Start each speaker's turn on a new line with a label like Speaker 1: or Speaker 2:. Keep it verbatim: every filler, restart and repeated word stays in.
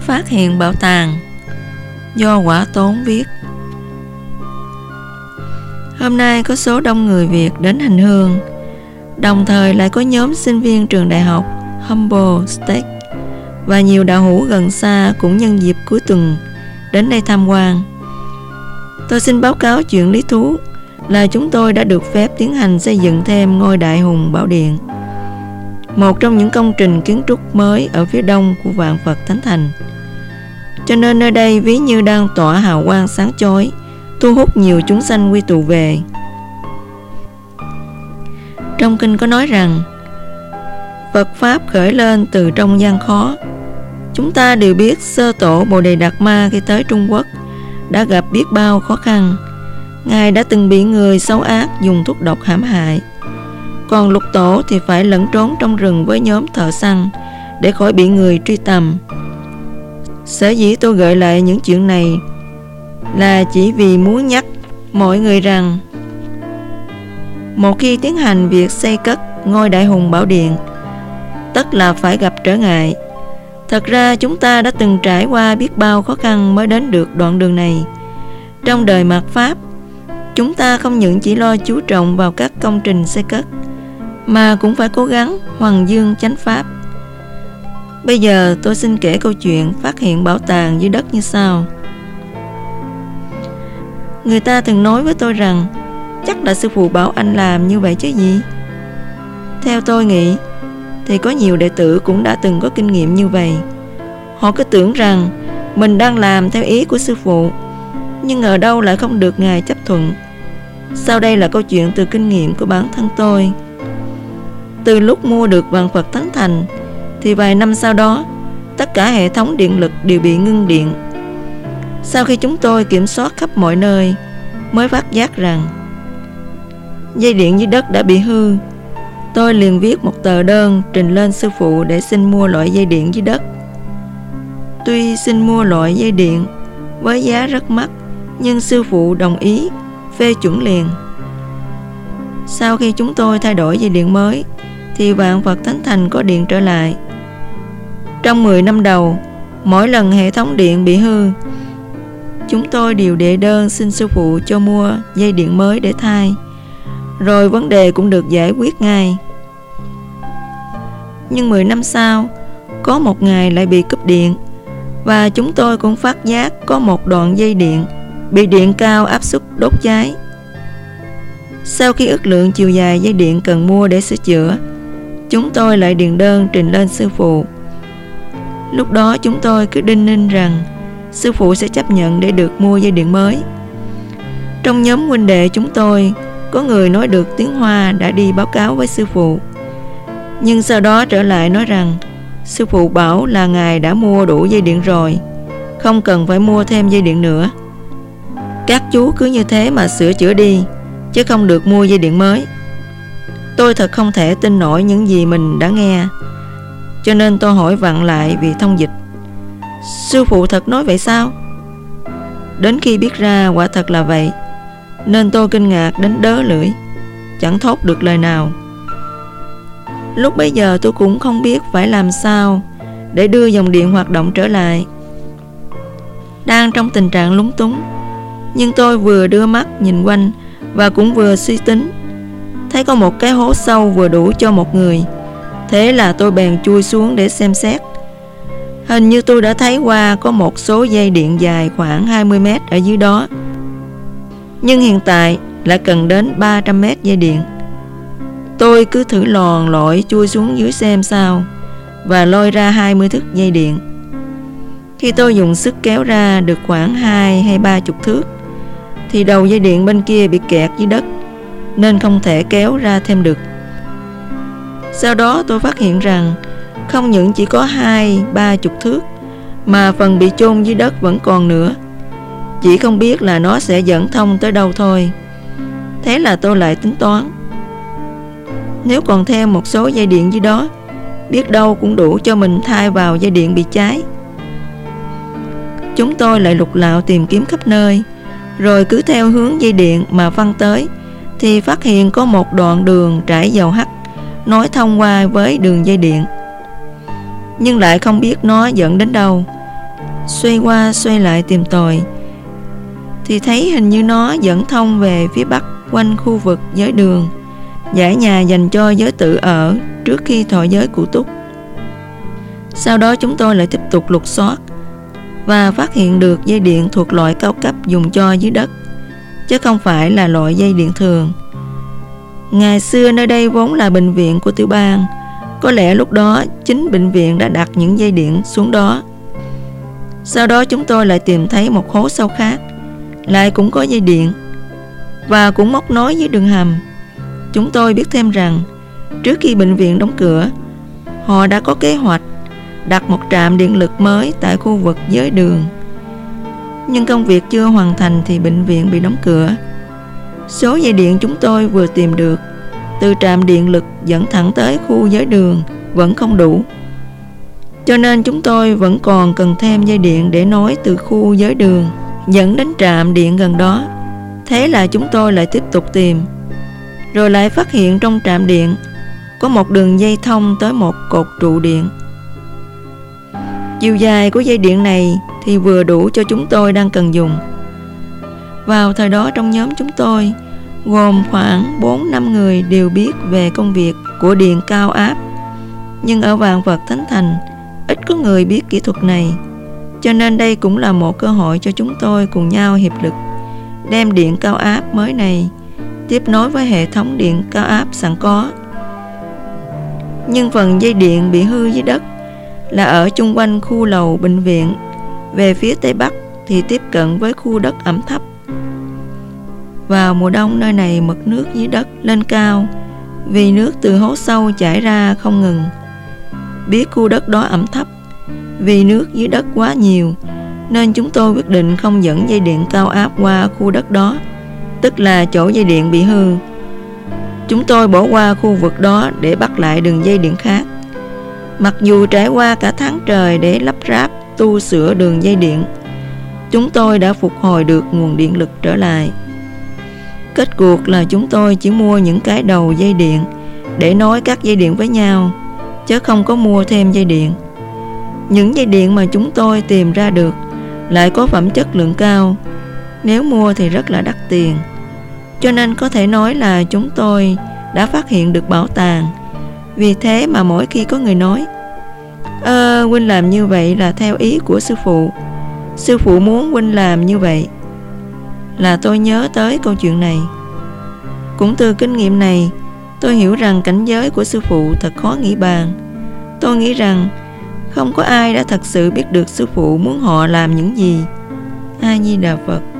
Speaker 1: Phát hiện bảo tàng do Quả Tốn viết. Hôm nay có số đông người Việt đến hành hương, đồng thời lại có nhóm sinh viên trường đại học Humboldt State và nhiều đạo hữu gần xa cũng nhân dịp cuối tuần đến đây tham quan. Tôi xin báo cáo chuyện lý thú là chúng tôi đã được phép tiến hành xây dựng thêm ngôi Đại Hùng Bảo Điện, một trong những công trình kiến trúc mới ở phía đông của Vạn Phật Thánh Thành. Cho nên nơi đây ví như đang tỏa hào quang sáng chói, thu hút nhiều chúng sanh quy tụ về. Trong kinh có nói rằng Phật Pháp khởi lên từ trong gian khó. Chúng ta đều biết sơ tổ Bồ Đề Đạt Ma khi tới Trung Quốc đã gặp biết bao khó khăn. Ngài đã từng bị người xấu ác dùng thuốc độc hãm hại. Còn lục tổ thì phải lẫn trốn trong rừng với nhóm thợ săn để khỏi bị người truy tầm. Sở dĩ tôi gợi lại những chuyện này là chỉ vì muốn nhắc mọi người rằng một khi tiến hành việc xây cất ngôi Đại Hùng Bảo Điện, tất là phải gặp trở ngại. Thật ra chúng ta đã từng trải qua biết bao khó khăn mới đến được đoạn đường này. Trong đời mạt Pháp, chúng ta không những chỉ lo chú trọng vào các công trình xây cất, mà cũng phải cố gắng hoằng dương chánh Pháp. Bây giờ tôi xin kể câu chuyện phát hiện bảo tàng dưới đất như sau. Người ta từng nói với tôi rằng chắc là sư phụ bảo anh làm như vậy chứ gì. Theo tôi nghĩ thì có nhiều đệ tử cũng đã từng có kinh nghiệm như vậy. Họ cứ tưởng rằng mình đang làm theo ý của sư phụ, nhưng ở đâu lại không được Ngài chấp thuận. Sau đây là câu chuyện từ kinh nghiệm của bản thân tôi. Từ lúc mua được Vạn Phật Thánh Thành thì vài năm sau đó, tất cả hệ thống điện lực đều bị ngưng điện. Sau khi chúng tôi kiểm soát khắp mọi nơi, mới phát giác rằng dây điện dưới đất đã bị hư. Tôi liền viết một tờ đơn trình lên sư phụ để xin mua loại dây điện dưới đất. Tuy xin mua loại dây điện với giá rất mắc, nhưng sư phụ đồng ý, phê chuẩn liền. Sau khi chúng tôi thay đổi dây điện mới thì Vạn Phật Thánh Thành có điện trở lại. Trong mười năm đầu, mỗi lần hệ thống điện bị hư, chúng tôi đều đệ đơn xin sư phụ cho mua dây điện mới để thay, rồi vấn đề cũng được giải quyết ngay. Nhưng mười năm sau, có một ngày lại bị cúp điện, và chúng tôi cũng phát giác có một đoạn dây điện bị điện cao áp suất đốt cháy. Sau khi ước lượng chiều dài dây điện cần mua để sửa chữa, chúng tôi lại điền đơn trình lên sư phụ. Lúc đó chúng tôi cứ đinh ninh rằng sư phụ sẽ chấp nhận để được mua dây điện mới. Trong nhóm huynh đệ chúng tôi, có người nói được tiếng Hoa đã đi báo cáo với sư phụ, nhưng sau đó trở lại nói rằng sư phụ bảo là Ngài đã mua đủ dây điện rồi, không cần phải mua thêm dây điện nữa. Các chú cứ như thế mà sửa chữa đi, chứ không được mua dây điện mới. Tôi thật không thể tin nổi những gì mình đã nghe, cho nên tôi hỏi vặn lại vì thông dịch: sư phụ thật nói vậy sao? Đến khi biết ra quả thật là vậy, nên tôi kinh ngạc đến đớ lưỡi, chẳng thốt được lời nào. Lúc bấy giờ tôi cũng không biết phải làm sao để đưa dòng điện hoạt động trở lại. Đang trong tình trạng lúng túng, nhưng tôi vừa đưa mắt nhìn quanh và cũng vừa suy tính, thấy có một cái hố sâu vừa đủ cho một người. Thế là tôi bèn chui xuống để xem xét. Hình như tôi đã thấy qua có một số dây điện dài khoảng hai mươi mét ở dưới đó, nhưng hiện tại lại cần đến ba trăm mét dây điện. Tôi cứ thử lòn lỏi chui xuống dưới xem sao, và lôi ra hai mươi thước dây điện. Khi tôi dùng sức kéo ra được khoảng hai hay ba chục thước, thì đầu dây điện bên kia bị kẹt dưới đất, nên không thể kéo ra thêm được. Sau đó tôi phát hiện rằng không những chỉ có hai ba chục thước, mà phần bị chôn dưới đất vẫn còn nữa. Chỉ không biết là nó sẽ dẫn thông tới đâu thôi. Thế là tôi lại tính toán, nếu còn thêm một số dây điện dưới đó, biết đâu cũng đủ cho mình thay vào dây điện bị cháy. Chúng tôi lại lục lạo tìm kiếm khắp nơi, rồi cứ theo hướng dây điện mà phăng tới, thì phát hiện có một đoạn đường trải dầu hắt nối thông qua với đường dây điện, nhưng lại không biết nó dẫn đến đâu, xoay qua xoay lại tìm tòi, thì thấy hình như nó dẫn thông về phía bắc quanh khu vực giới đường, dãy nhà dành cho giới tự ở trước khi thọ giới cụ túc. Sau đó chúng tôi lại tiếp tục lục soát và phát hiện được dây điện thuộc loại cao cấp dùng cho dưới đất, chứ không phải là loại dây điện thường. Ngày xưa nơi đây vốn là bệnh viện của tiểu bang, có lẽ lúc đó chính bệnh viện đã đặt những dây điện xuống đó. Sau đó chúng tôi lại tìm thấy một hố sâu khác, lại cũng có dây điện và cũng móc nối với đường hầm. Chúng tôi biết thêm rằng trước khi bệnh viện đóng cửa, họ đã có kế hoạch đặt một trạm điện lực mới tại khu vực giới đường. Nhưng công việc chưa hoàn thành thì bệnh viện bị đóng cửa. Số dây điện chúng tôi vừa tìm được từ trạm điện lực dẫn thẳng tới khu giới đường vẫn không đủ, cho nên chúng tôi vẫn còn cần thêm dây điện để nối từ khu giới đường dẫn đến trạm điện gần đó. Thế là chúng tôi lại tiếp tục tìm, rồi lại phát hiện trong trạm điện có một đường dây thông tới một cột trụ điện. Chiều dài của dây điện này thì vừa đủ cho chúng tôi đang cần dùng. Vào thời đó trong nhóm chúng tôi gồm khoảng bốn năm người đều biết về công việc của điện cao áp, nhưng ở Vạn Vật Thánh Thành ít có người biết kỹ thuật này, cho nên đây cũng là một cơ hội cho chúng tôi cùng nhau hiệp lực đem điện cao áp mới này tiếp nối với hệ thống điện cao áp sẵn có. Nhưng phần dây điện bị hư dưới đất là ở chung quanh khu lầu bệnh viện, về phía tây bắc thì tiếp cận với khu đất ẩm thấp. Vào mùa đông nơi này mực nước dưới đất lên cao vì nước từ hố sâu chảy ra không ngừng. Biết khu đất đó ẩm thấp vì nước dưới đất quá nhiều, nên chúng tôi quyết định không dẫn dây điện cao áp qua khu đất đó, tức là chỗ dây điện bị hư. Chúng tôi bỏ qua khu vực đó để bắt lại đường dây điện khác. Mặc dù trải qua cả tháng trời để lắp ráp tu sửa đường dây điện, chúng tôi đã phục hồi được nguồn điện lực trở lại. Kết cuộc là chúng tôi chỉ mua những cái đầu dây điện để nối các dây điện với nhau, chứ không có mua thêm dây điện. Những dây điện mà chúng tôi tìm ra được lại có phẩm chất lượng cao, nếu mua thì rất là đắt tiền. Cho nên có thể nói là chúng tôi đã phát hiện được bảo tàng. Vì thế mà mỗi khi có người nói Ơ, huynh làm như vậy là theo ý của sư phụ, sư phụ muốn huynh làm như vậy, là tôi nhớ tới câu chuyện này. Cũng từ kinh nghiệm này, tôi hiểu rằng cảnh giới của sư phụ thật khó nghĩ bàn. Tôi nghĩ rằng không có ai đã thật sự biết được sư phụ muốn họ làm những gì. A Di Đà Phật.